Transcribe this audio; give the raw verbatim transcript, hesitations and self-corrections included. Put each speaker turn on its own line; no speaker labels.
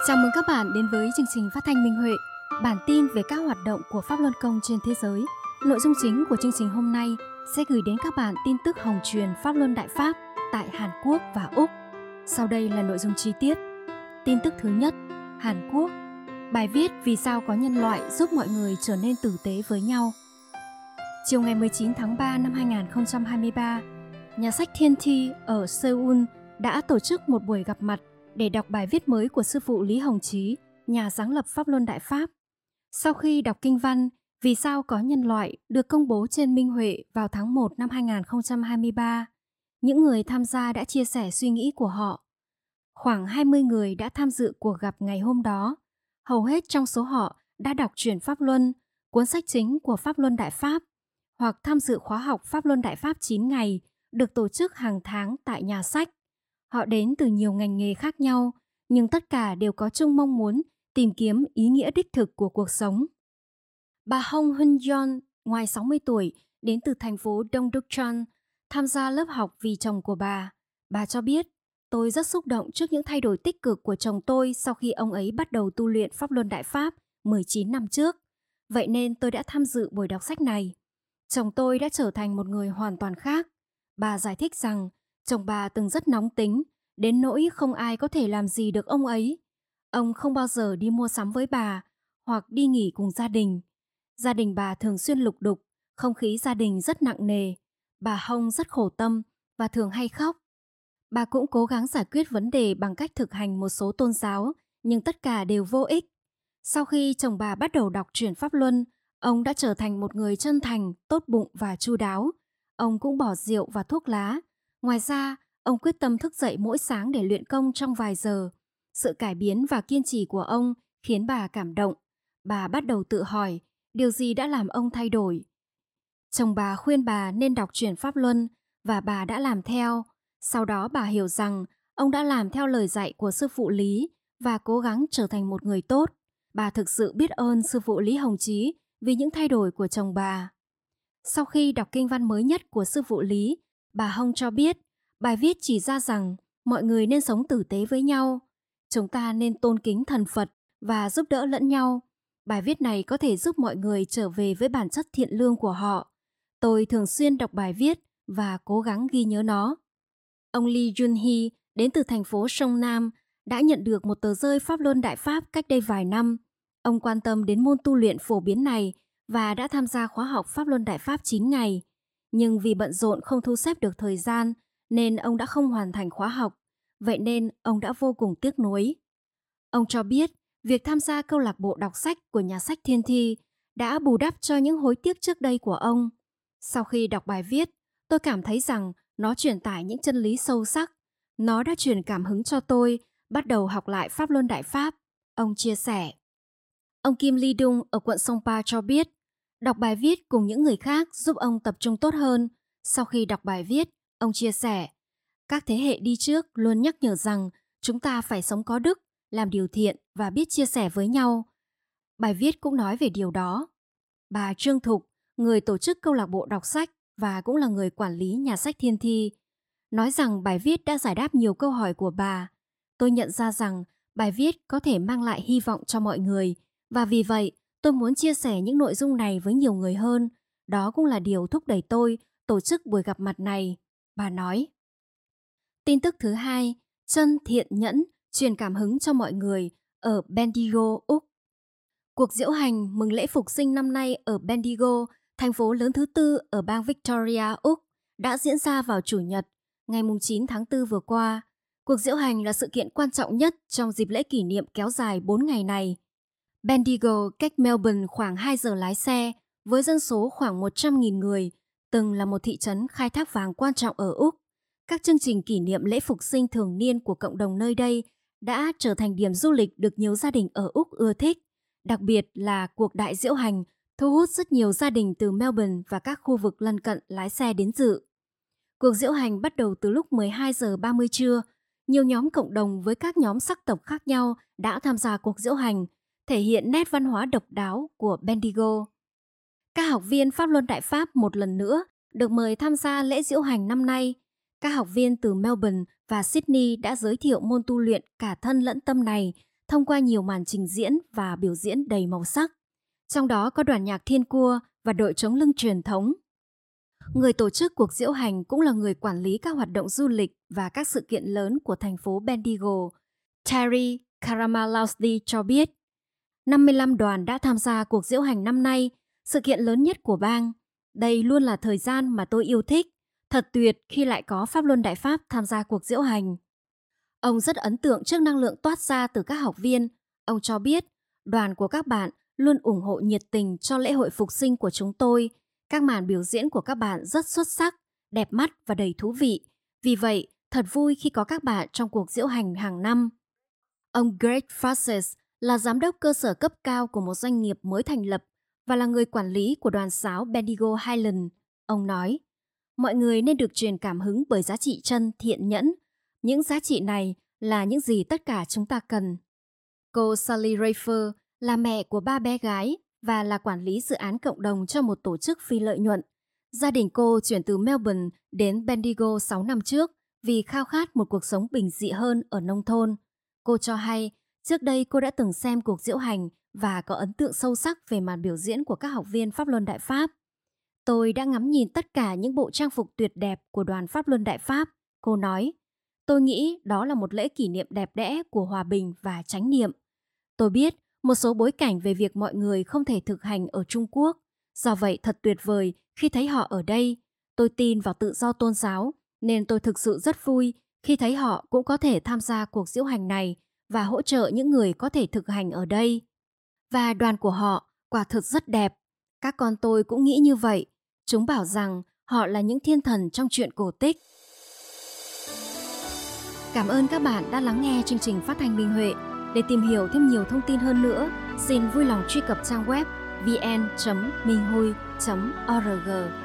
Chào mừng các bạn đến với chương trình phát thanh Minh Huệ, bản tin về các hoạt động của Pháp Luân Công trên thế giới. Nội dung chính của chương trình hôm nay sẽ gửi đến các bạn tin tức hồng truyền Pháp Luân Đại Pháp tại Hàn Quốc và Úc. Sau đây là nội dung chi tiết. Tin tức thứ nhất, Hàn Quốc. Bài viết Vì sao có nhân loại giúp mọi người trở nên tử tế với nhau. Chiều ngày mười chín tháng ba năm hai nghìn không trăm hai mươi ba, nhà sách Thiên Thi ở Seoul đã tổ chức một buổi gặp mặt để đọc bài viết mới của sư phụ Lý Hồng Chí, nhà sáng lập Pháp Luân Đại Pháp. Sau khi đọc kinh văn Vì sao có nhân loại được công bố trên Minh Huệ vào tháng một năm hai nghìn không trăm hai mươi ba, những người tham gia đã chia sẻ suy nghĩ của họ. Khoảng hai mươi người đã tham dự cuộc gặp ngày hôm đó. Hầu hết trong số họ đã đọc truyện Pháp Luân, cuốn sách chính của Pháp Luân Đại Pháp, hoặc tham dự khóa học Pháp Luân Đại Pháp chín ngày được tổ chức hàng tháng tại nhà sách. Họ đến từ nhiều ngành nghề khác nhau, nhưng tất cả đều có chung mong muốn tìm kiếm ý nghĩa đích thực của cuộc sống. Bà Hong Hun Yeon, ngoài sáu mươi tuổi, đến từ thành phố Dongdukcheon, tham gia lớp học vì chồng của bà. Bà cho biết, tôi rất xúc động trước những thay đổi tích cực của chồng tôi sau khi ông ấy bắt đầu tu luyện Pháp Luân Đại Pháp mười chín năm trước. Vậy nên tôi đã tham dự buổi đọc sách này. Chồng tôi đã trở thành một người hoàn toàn khác. Bà giải thích rằng, chồng bà từng rất nóng tính, đến nỗi không ai có thể làm gì được ông ấy. Ông không bao giờ đi mua sắm với bà, hoặc đi nghỉ cùng gia đình. Gia đình bà thường xuyên lục đục, không khí gia đình rất nặng nề. Bà Hong rất khổ tâm và thường hay khóc. Bà cũng cố gắng giải quyết vấn đề bằng cách thực hành một số tôn giáo, nhưng tất cả đều vô ích. Sau khi chồng bà bắt đầu đọc truyện Pháp Luân, ông đã trở thành một người chân thành, tốt bụng và chu đáo. Ông cũng bỏ rượu và thuốc lá. Ngoài ra, ông quyết tâm thức dậy mỗi sáng để luyện công trong vài giờ. Sự cải biến và kiên trì của ông khiến bà cảm động. Bà bắt đầu tự hỏi, điều gì đã làm ông thay đổi? Chồng bà khuyên bà nên đọc truyện Pháp Luân và bà đã làm theo. Sau đó bà hiểu rằng ông đã làm theo lời dạy của sư phụ Lý và cố gắng trở thành một người tốt. Bà thực sự biết ơn sư phụ Lý Hồng Chí vì những thay đổi của chồng bà. Sau khi đọc kinh văn mới nhất của sư phụ Lý, bà Hong cho biết bài viết chỉ ra rằng mọi người nên sống tử tế với nhau. Chúng ta nên tôn kính thần Phật và giúp đỡ lẫn nhau. Bài viết này có thể giúp mọi người trở về với bản chất thiện lương của họ. Tôi thường xuyên đọc bài viết và cố gắng ghi nhớ nó. Ông Lee Jun-hee đến từ thành phố Sông Nam đã nhận được một tờ rơi Pháp Luân Đại Pháp cách đây vài năm. Ông quan tâm đến môn tu luyện phổ biến này và đã tham gia khóa học Pháp Luân Đại Pháp chín ngày. Nhưng vì bận rộn không thu xếp được thời gian nên ông đã không hoàn thành khóa học. Vậy nên ông đã vô cùng tiếc nuối. Ông cho biết việc tham gia câu lạc bộ đọc sách của nhà sách Thiên Thi đã bù đắp cho những hối tiếc trước đây của ông. Sau khi đọc bài viết, tôi cảm thấy rằng nó truyền tải những chân lý sâu sắc. Nó đã truyền cảm hứng cho tôi bắt đầu học lại Pháp Luân Đại Pháp. Ông chia sẻ. Ông Kim Lee Dung ở quận Songpa cho biết, đọc bài viết cùng những người khác giúp ông tập trung tốt hơn. Sau khi đọc bài viết, ông chia sẻ, các thế hệ đi trước luôn nhắc nhở rằng chúng ta phải sống có đức, làm điều thiện và biết chia sẻ với nhau. Bài viết cũng nói về điều đó. Bà Trương Thục, người tổ chức câu lạc bộ đọc sách và cũng là người quản lý nhà sách Thiên Thi, nói rằng bài viết đã giải đáp nhiều câu hỏi của bà. Tôi nhận ra rằng bài viết có thể mang lại hy vọng cho mọi người và vì vậy tôi muốn chia sẻ những nội dung này với nhiều người hơn. Đó cũng là điều thúc đẩy tôi tổ chức buổi gặp mặt này, bà nói. Tin tức thứ hai, chân thiện nhẫn truyền cảm hứng cho mọi người ở Bendigo, Úc. Cuộc diễu hành mừng lễ phục sinh năm nay ở Bendigo, thành phố lớn thứ tư ở bang Victoria, Úc, đã diễn ra vào Chủ nhật, ngày chín tháng tư vừa qua. Cuộc diễu hành là sự kiện quan trọng nhất trong dịp lễ kỷ niệm kéo dài bốn ngày này. Bendigo cách Melbourne khoảng hai giờ lái xe, với dân số khoảng một trăm nghìn người, từng là một thị trấn khai thác vàng quan trọng ở Úc. Các chương trình kỷ niệm lễ phục sinh thường niên của cộng đồng nơi đây đã trở thành điểm du lịch được nhiều gia đình ở Úc ưa thích. Đặc biệt là cuộc đại diễu hành thu hút rất nhiều gia đình từ Melbourne và các khu vực lân cận lái xe đến dự. Cuộc diễu hành bắt đầu từ lúc mười hai giờ ba mươi trưa. Nhiều nhóm cộng đồng với các nhóm sắc tộc khác nhau đã tham gia cuộc diễu hành, thể hiện nét văn hóa độc đáo của Bendigo. Các học viên Pháp Luân Đại Pháp một lần nữa được mời tham gia lễ diễu hành năm nay. Các học viên từ Melbourne và Sydney đã giới thiệu môn tu luyện cả thân lẫn tâm này thông qua nhiều màn trình diễn và biểu diễn đầy màu sắc. Trong đó có đoàn nhạc Thiên Cua và đội chống lưng truyền thống. Người tổ chức cuộc diễu hành cũng là người quản lý các hoạt động du lịch và các sự kiện lớn của thành phố Bendigo. Terry Karamalowski cho biết, năm mươi lăm đoàn đã tham gia cuộc diễu hành năm nay, sự kiện lớn nhất của bang. Đây luôn là thời gian mà tôi yêu thích. Thật tuyệt khi lại có Pháp Luân Đại Pháp tham gia cuộc diễu hành. Ông rất ấn tượng trước năng lượng toát ra từ các học viên. Ông cho biết, đoàn của các bạn luôn ủng hộ nhiệt tình cho lễ hội phục sinh của chúng tôi. Các màn biểu diễn của các bạn rất xuất sắc, đẹp mắt và đầy thú vị. Vì vậy, thật vui khi có các bạn trong cuộc diễu hành hàng năm. Ông Greg Francis là giám đốc cơ sở cấp cao của một doanh nghiệp mới thành lập và là người quản lý của đoàn sáo Bendigo Highland. Ông nói, mọi người nên được truyền cảm hứng bởi giá trị chân thiện nhẫn. Những giá trị này là những gì tất cả chúng ta cần. Cô Sally Rayfer là mẹ của ba bé gái và là quản lý dự án cộng đồng cho một tổ chức phi lợi nhuận. Gia đình cô chuyển từ Melbourne đến Bendigo sáu năm trước vì khao khát một cuộc sống bình dị hơn ở nông thôn. Cô cho hay, trước đây cô đã từng xem cuộc diễu hành và có ấn tượng sâu sắc về màn biểu diễn của các học viên Pháp Luân Đại Pháp. Tôi đã ngắm nhìn tất cả những bộ trang phục tuyệt đẹp của đoàn Pháp Luân Đại Pháp, cô nói. Tôi nghĩ đó là một lễ kỷ niệm đẹp đẽ của hòa bình và chánh niệm. Tôi biết một số bối cảnh về việc mọi người không thể thực hành ở Trung Quốc. Do vậy thật tuyệt vời khi thấy họ ở đây. Tôi tin vào tự do tôn giáo, nên tôi thực sự rất vui khi thấy họ cũng có thể tham gia cuộc diễu hành này và hỗ trợ những người có thể thực hành ở đây. Và đoàn của họ quả thực rất đẹp. Các con tôi cũng nghĩ như vậy. Chúng bảo rằng họ là những thiên thần trong truyện cổ tích. Cảm ơn các bạn đã lắng nghe chương trình phát thanh Minh Huệ. Để tìm hiểu thêm nhiều thông tin hơn nữa, xin vui lòng truy cập trang web vn chấm minh hui chấm org.